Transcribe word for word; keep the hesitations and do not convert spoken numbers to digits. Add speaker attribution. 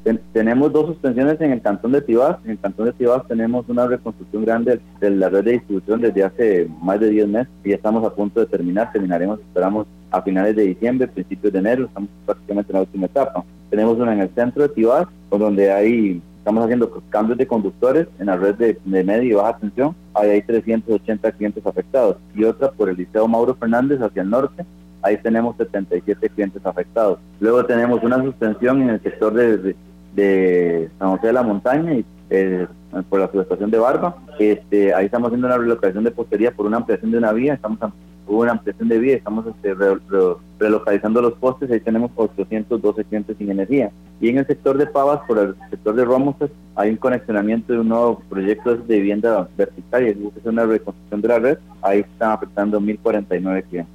Speaker 1: Ten, tenemos dos suspensiones en el cantón de Tibás. En el cantón de Tibás tenemos una reconstrucción grande de la red de distribución desde hace más de diez meses y ya estamos a punto de terminar. Terminaremos, esperamos, a finales de diciembre, principios de enero. Estamos prácticamente en la última etapa. Tenemos una en el centro de Tibás, donde hay, estamos haciendo cambios de conductores en la red de, de media y baja tensión. Ahí hay trescientos ochenta clientes afectados. Y otra por el Liceo Mauro Fernández hacia el norte. Ahí tenemos setenta y siete clientes afectados. Luego tenemos una suspensión en el sector de, de, de San José de la Montaña y eh, por la subestación de Barba. Este, ahí estamos haciendo una relocalización de postería por una ampliación de una vía. Estamos hubo una ampliación de vía, estamos este, re, re, relocalizando los postes. Ahí tenemos ochocientos doce clientes sin energía. Y en el sector de Pavas, por el sector de Romosas, hay un conexionamiento de un nuevo proyecto de vivienda vertical y es una reconstrucción de la red. Ahí están afectando mil cuarenta y nueve clientes.